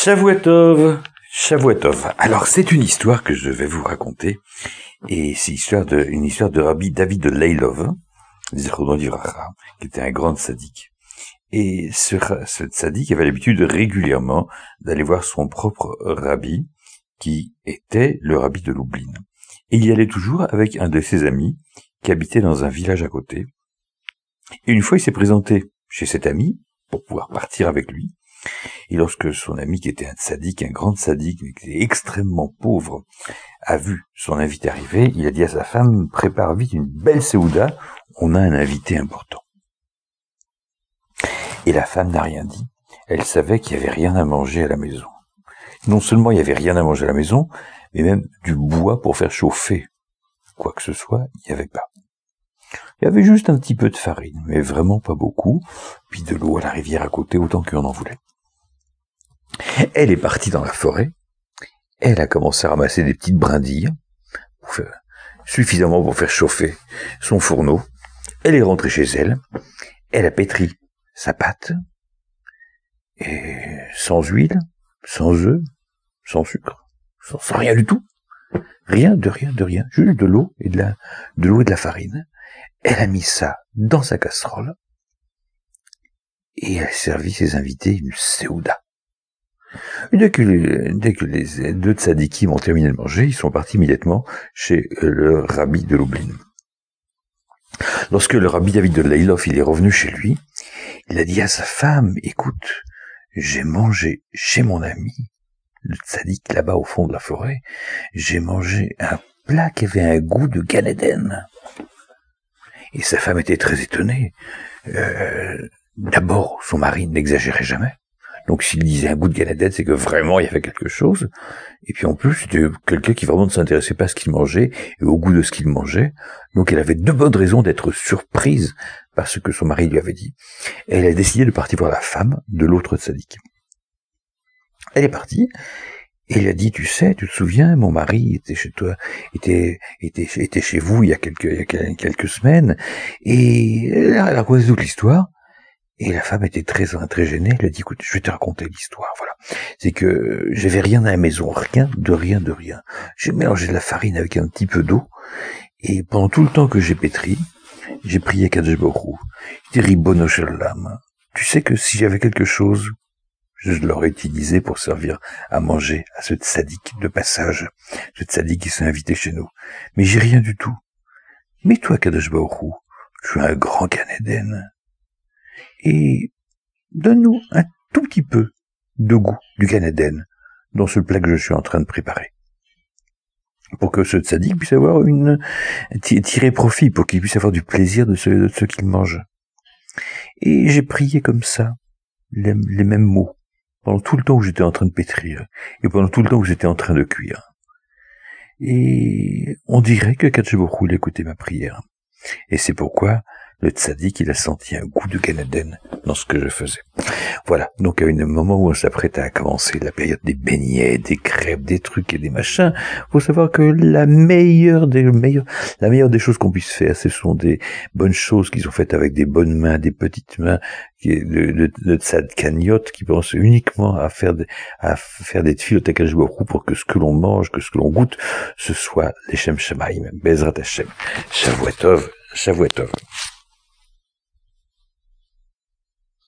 Shavuot Tov. Alors, c'est une histoire que je vais vous raconter, et c'est une histoire de Rabbi David de Leilov, Zichrono Livracha, qui était un grand tzaddik. Et ce tzaddik avait l'habitude régulièrement d'aller voir son propre rabbi, qui était le rabbi de Lublin. Et il y allait toujours avec un de ses amis, qui habitait dans un village à côté. Et une fois, il s'est présenté chez cet ami, pour pouvoir partir avec lui. Et lorsque son ami, qui était un tzaddik, un grand tzaddik, mais qui était extrêmement pauvre, a vu son invité arriver, il a dit à sa femme, prépare vite une belle seouda, on a un invité important. Et la femme n'a rien dit. Elle savait qu'il n'y avait rien à manger à la maison. Non seulement il n'y avait rien à manger à la maison, mais même du bois pour faire chauffer quoi que ce soit, il n'y avait pas. Il y avait juste un petit peu de farine, mais vraiment pas beaucoup, puis de l'eau à la rivière à côté, autant qu'on en voulait. Elle est partie dans la forêt, elle a commencé à ramasser des petites brindilles, suffisamment pour faire chauffer son fourneau. Elle est rentrée chez elle, elle a pétri sa pâte, et sans huile, sans œufs, sans sucre, sans rien du tout. Rien, juste de l'eau et de la farine. Elle a mis ça dans sa casserole, et elle a servi ses invités une seouda. Dès que les deux tzadikim ont terminé de manger, ils sont partis immédiatement chez le rabbi de Lublin. Lorsque le rabbi David de Leilov il est revenu chez lui, il a dit à sa femme, écoute, j'ai mangé chez mon ami, le tzadik là-bas au fond de la forêt, j'ai mangé un plat qui avait un goût de Gan Eden. Et sa femme était très étonnée. D'abord, son mari n'exagérait jamais. Donc s'il disait un goût de Gan Eden, c'est que vraiment il y avait quelque chose. Et puis en plus, c'était quelqu'un qui vraiment ne s'intéressait pas à ce qu'il mangeait et au goût de ce qu'il mangeait. Donc elle avait de bonnes raisons d'être surprise par ce que son mari lui avait dit. Et elle a décidé de partir voir la femme de l'autre tzaddik. Elle est partie, et elle a dit, tu sais, tu te souviens, mon mari était chez toi, était chez vous il y a quelques semaines, et elle a raconté toute l'histoire. Et la femme était très gênée, elle a dit, écoute, je vais te raconter l'histoire, voilà. C'est que j'avais rien à la maison, rien de rien. J'ai mélangé de la farine avec un petit peu d'eau, et pendant tout le temps que j'ai pétri, j'ai prié Kadosh Baruch Hu. J'ai dit, Ribono Shel Olam, tu sais que si j'avais quelque chose, je l'aurais utilisé pour servir à manger à ce tzaddik de passage, ce tzaddik qui s'est invité chez nous. Mais j'ai rien du tout. Mais toi, Kadosh Baruch Hu, tu es un grand Gan Eden. Et donne-nous un tout petit peu de goût du Gan Eden dans ce plat que je suis en train de préparer. Pour que ce tzaddik puisse avoir tirer profit, pour qu'il puisse avoir du plaisir de ce qu'il mange. Et j'ai prié comme ça, les mêmes mots, pendant tout le temps où j'étais en train de pétrir, et pendant tout le temps où j'étais en train de cuire. Et on dirait que Kadosh Baruch Hu écoutait ma prière. Et c'est pourquoi le tzaddik, il a senti un goût de Gan Eden dans ce que je faisais. Voilà. Donc, à un moment où on s'apprête à commencer la période des beignets, des crêpes, des trucs et des machins, faut savoir que la meilleure des choses qu'on puisse faire, ce sont des bonnes choses qui sont faites avec des bonnes mains, des petites mains, de tzadkaniot qui pensent uniquement à faire des tefilot à Kadosh Baruch Hu pour que ce que l'on mange, que ce que l'on goûte, ce soit les Shem Shamaim, Bezrat Hashem. Shavuot Tov.